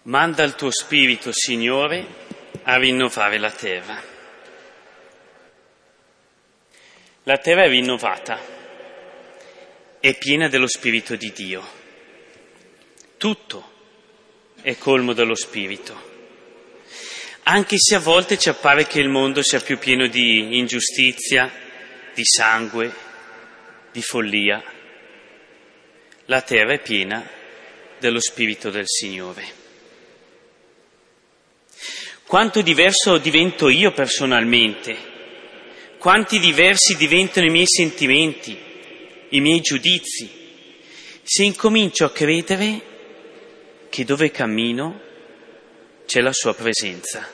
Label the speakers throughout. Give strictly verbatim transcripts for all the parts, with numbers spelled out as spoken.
Speaker 1: Manda il tuo Spirito, Signore, a rinnovare la terra. La terra è rinnovata, è piena dello Spirito di Dio. Tutto è colmo dello Spirito. Anche se a volte ci appare che il mondo sia più pieno di ingiustizia, di sangue, di follia, la terra è piena dello Spirito del Signore. Quanto diverso divento io personalmente, quanti diversi diventano i miei sentimenti, i miei giudizi, se incomincio a credere che dove cammino c'è la sua presenza.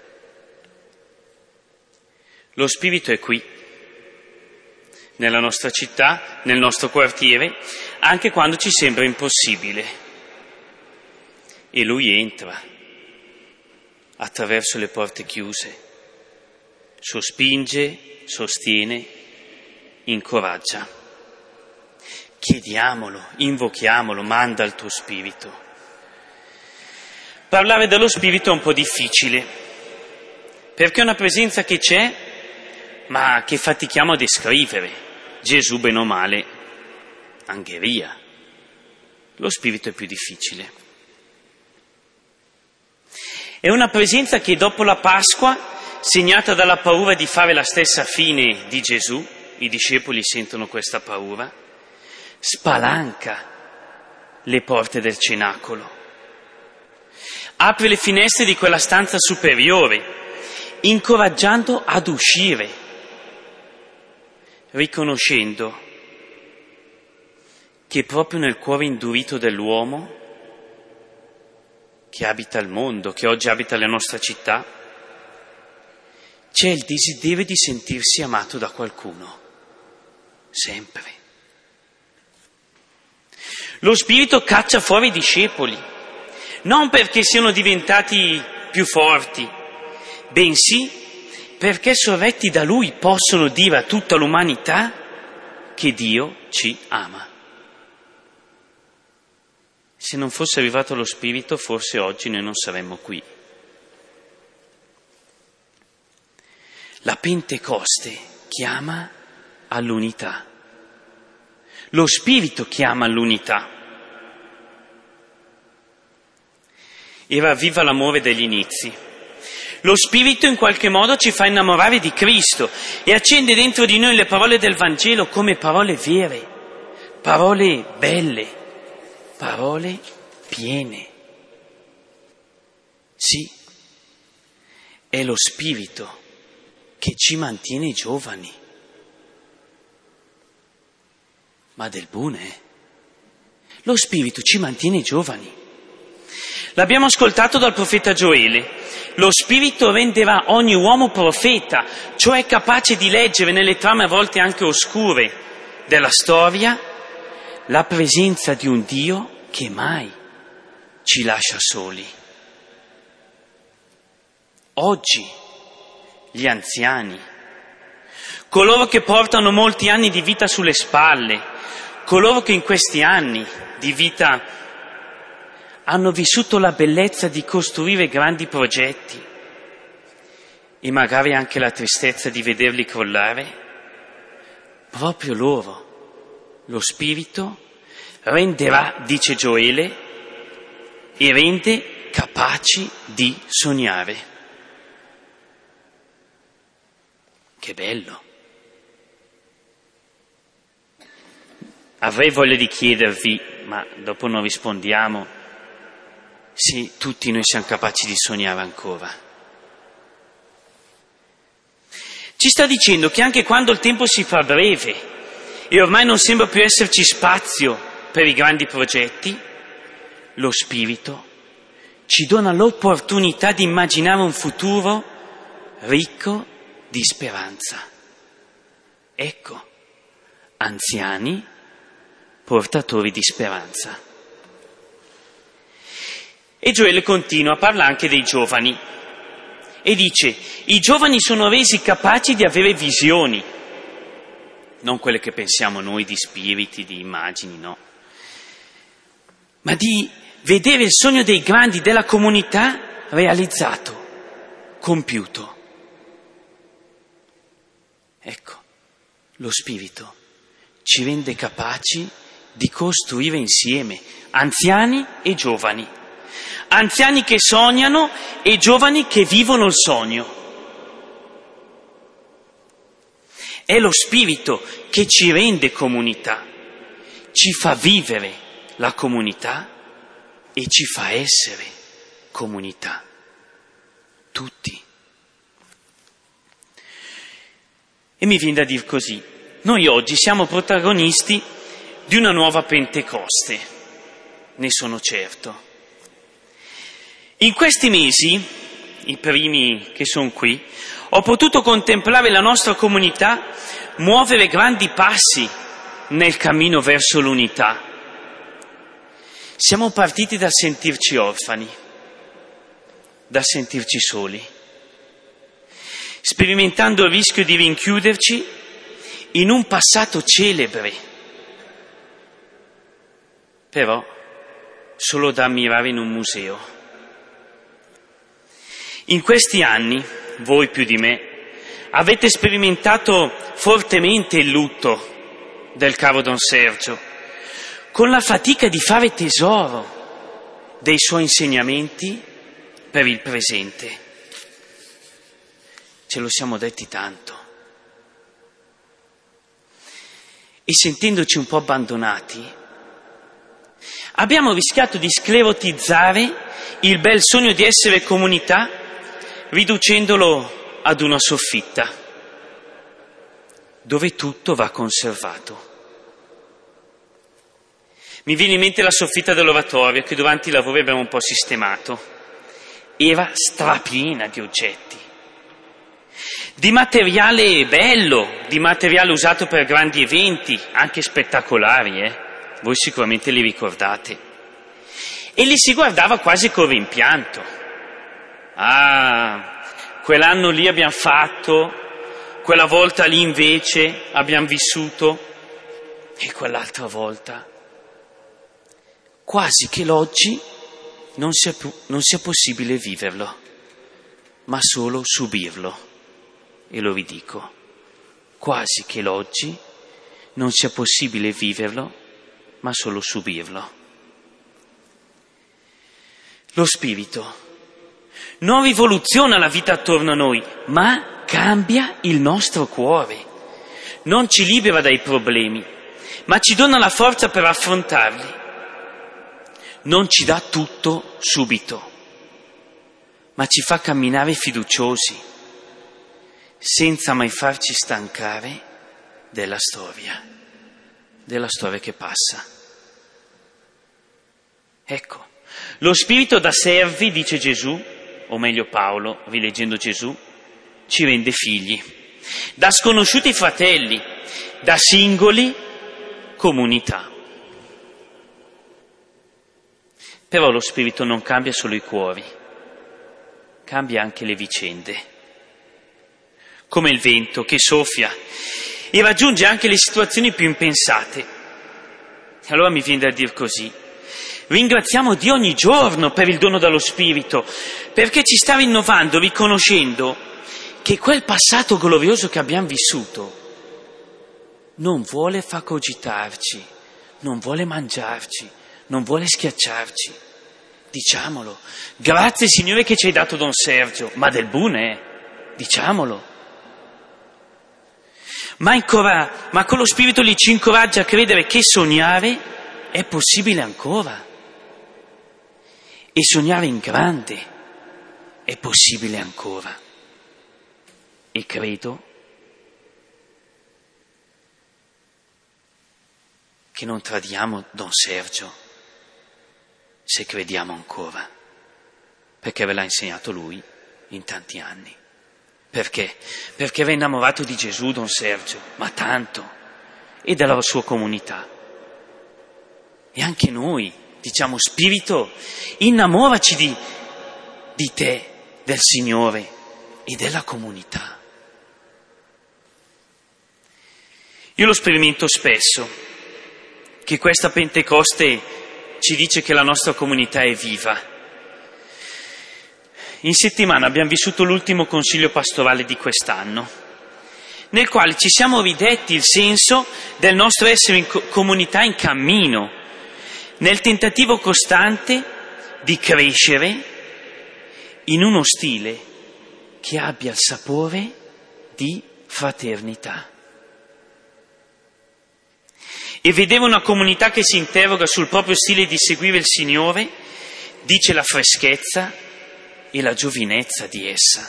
Speaker 1: Lo Spirito è qui, nella nostra città, nel nostro quartiere, anche quando ci sembra impossibile. E Lui entra attraverso le porte chiuse, sospinge, sostiene, incoraggia. Chiediamolo, invochiamolo, manda il tuo Spirito. Parlare dello Spirito è un po' difficile, perché è una presenza che c'è, ma che fatichiamo a descrivere. Gesù, bene o male, angheria. Lo Spirito è più difficile. È una presenza che dopo la Pasqua, segnata dalla paura di fare la stessa fine di Gesù, i discepoli sentono questa paura, spalanca le porte del cenacolo, apre le finestre di quella stanza superiore, incoraggiando ad uscire, riconoscendo che proprio nel cuore indurito dell'uomo che abita il mondo, che oggi abita la nostra città, c'è il desiderio di sentirsi amato da qualcuno, sempre. Lo Spirito caccia fuori i discepoli, non perché siano diventati più forti, bensì perché sorretti da Lui possono dire a tutta l'umanità che Dio ci ama. Se non fosse arrivato lo Spirito, forse oggi noi non saremmo qui. La Pentecoste chiama all'unità. Lo Spirito chiama all'unità. Era viva l'amore degli inizi. Lo Spirito in qualche modo ci fa innamorare di Cristo e accende dentro di noi le parole del Vangelo come parole vere, parole belle, parole piene. Sì, è lo Spirito che ci mantiene giovani, ma del buono, eh? Lo Spirito ci mantiene giovani. L'abbiamo ascoltato dal profeta Gioele. Lo Spirito renderà ogni uomo profeta, cioè capace di leggere nelle trame a volte anche oscure della storia la presenza di un Dio che mai ci lascia soli. Oggi gli anziani, coloro che portano molti anni di vita sulle spalle, coloro che in questi anni di vita hanno vissuto la bellezza di costruire grandi progetti e magari anche la tristezza di vederli crollare, proprio loro lo Spirito renderà, dice Gioele, e rende capaci di sognare. Che bello! Avrei voglia di chiedervi, ma dopo non rispondiamo, se tutti noi siamo capaci di sognare ancora. Ci sta dicendo che anche quando il tempo si fa breve e ormai non sembra più esserci spazio per i grandi progetti, lo Spirito ci dona l'opportunità di immaginare un futuro ricco di speranza. Ecco, anziani portatori di speranza. E Gioele continua, parla anche dei giovani e dice: i giovani sono resi capaci di avere visioni, non quelle che pensiamo noi di spiriti, di immagini, no, ma di vedere il sogno dei grandi della comunità realizzato, compiuto. Ecco, lo Spirito ci rende capaci di costruire insieme, anziani e giovani, anziani che sognano e giovani che vivono il sogno. È lo Spirito che ci rende comunità, ci fa vivere la comunità e ci fa essere comunità, tutti. E mi viene da dire così, noi oggi siamo protagonisti di una nuova Pentecoste, ne sono certo. In questi mesi, i primi che sono qui, ho potuto contemplare la nostra comunità muovere grandi passi nel cammino verso l'unità. Siamo partiti dal sentirci orfani, dal sentirci soli, sperimentando il rischio di rinchiuderci in un passato celebre, però solo da ammirare in un museo. In questi anni, voi più di me, avete sperimentato fortemente il lutto del caro Don Sergio, con la fatica di fare tesoro dei suoi insegnamenti per il presente. Ce lo siamo detti tanto. E sentendoci un po' abbandonati, abbiamo rischiato di sclerotizzare il bel sogno di essere comunità, riducendolo ad una soffitta, dove tutto va conservato. Mi viene in mente la soffitta dell'oratorio che durante i lavori abbiamo un po' sistemato. Era strapiena di oggetti, di materiale bello, di materiale usato per grandi eventi, anche spettacolari, eh? Voi sicuramente li ricordate. E li si guardava quasi con rimpianto. Ah, quell'anno lì abbiamo fatto, quella volta lì invece abbiamo vissuto, e quell'altra volta. Quasi che l'oggi non sia, non sia possibile viverlo, ma solo subirlo. E lo ridico, quasi che l'oggi non sia possibile viverlo, ma solo subirlo. Lo Spirito non rivoluziona la vita attorno a noi, ma cambia il nostro cuore. Non ci libera dai problemi, ma ci dona la forza per affrontarli. Non ci dà tutto subito, ma ci fa camminare fiduciosi, senza mai farci stancare della storia, della storia che passa. Ecco, lo Spirito da servi, dice Gesù, o meglio Paolo, rileggendo Gesù, ci rende figli, da sconosciuti fratelli, da singoli comunità. Però lo Spirito non cambia solo i cuori, cambia anche le vicende, come il vento che soffia e raggiunge anche le situazioni più impensate. Allora mi viene da dire così: ringraziamo Dio ogni giorno per il dono dello Spirito, perché ci sta rinnovando, riconoscendo che quel passato glorioso che abbiamo vissuto non vuole facogitarci, non vuole mangiarci, non vuole schiacciarci. Diciamolo, grazie Signore che ci hai dato Don Sergio, ma del buono, eh? Diciamolo. Ma, ancora, ma con lo Spirito lì ci incoraggia a credere che sognare è possibile ancora. E sognare in grande è possibile ancora. E credo che non tradiamo Don Sergio se crediamo ancora, perché ve l'ha insegnato lui in tanti anni. Perché? Perché era innamorato di Gesù Don Sergio, ma tanto, e della sua comunità. E anche noi diciamo: Spirito, innamoraci di, di te, del Signore e della comunità. Io lo sperimento spesso, che questa Pentecoste ci dice che la nostra comunità è viva. In settimana abbiamo vissuto l'ultimo consiglio pastorale di quest'anno, nel quale ci siamo ridetti il senso del nostro essere in co- comunità in cammino, nel tentativo costante di crescere in uno stile che abbia il sapore di fraternità. E vedere una comunità che si interroga sul proprio stile di seguire il Signore dice la freschezza e la giovinezza di essa.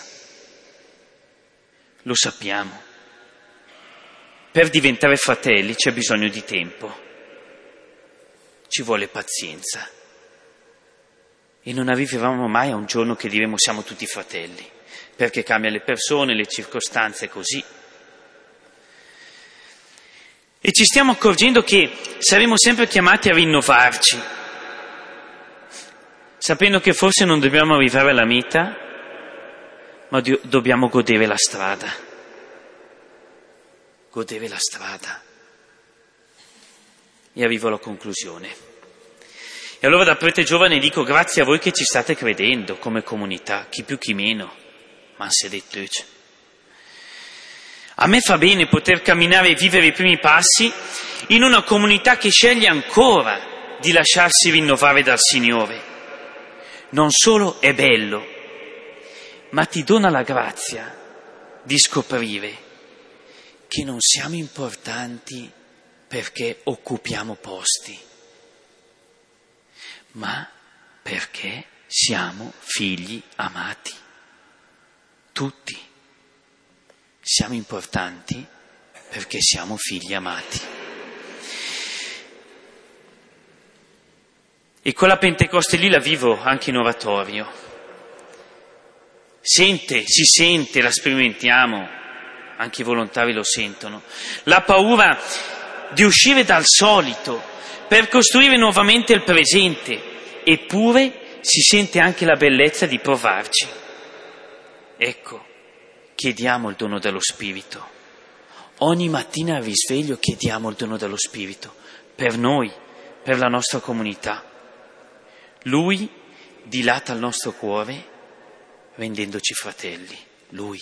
Speaker 1: Lo sappiamo. Per diventare fratelli c'è bisogno di tempo, ci vuole pazienza. E non arriveremo mai a un giorno che diremo siamo tutti fratelli, perché cambiano le persone, le circostanze, così. E ci stiamo accorgendo che saremo sempre chiamati a rinnovarci, sapendo che forse non dobbiamo arrivare alla meta, ma do- dobbiamo godere la strada. Godere la strada. E arrivo alla conclusione. E allora da prete giovane dico grazie a voi che ci state credendo come comunità, chi più chi meno, ma se detto io. A me fa bene poter camminare e vivere i primi passi in una comunità che sceglie ancora di lasciarsi rinnovare dal Signore. Non solo è bello, ma ti dona la grazia di scoprire che non siamo importanti perché occupiamo posti, ma perché siamo figli amati. Tutti. Siamo importanti perché siamo figli amati. E quella Pentecoste lì la vivo anche in oratorio. Sente, si sente, la sperimentiamo, anche i volontari lo sentono, la paura di uscire dal solito per costruire nuovamente il presente, eppure si sente anche la bellezza di provarci. Ecco, chiediamo il dono dello Spirito. Ogni mattina al risveglio chiediamo il dono dello Spirito, per noi, per la nostra comunità. Lui dilata il nostro cuore rendendoci fratelli. Lui.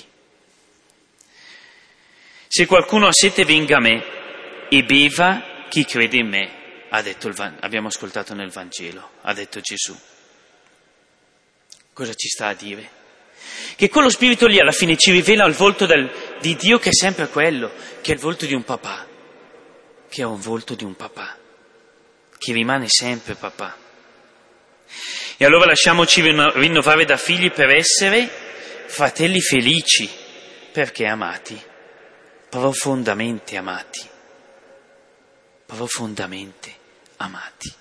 Speaker 1: Se qualcuno ha sete venga a me e beva chi crede in me, ha detto il Van- abbiamo ascoltato nel Vangelo, ha detto Gesù. Cosa ci sta a dire? Che quello spirito lì alla fine ci rivela il volto del, di Dio che è sempre quello, che è il volto di un papà, che è un volto di un papà, che rimane sempre papà. E allora lasciamoci rinnovare da figli per essere fratelli felici, perché amati, profondamente amati, profondamente amati.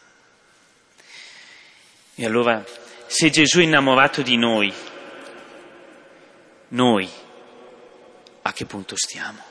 Speaker 1: E allora, se Gesù è innamorato di noi, noi a che punto stiamo?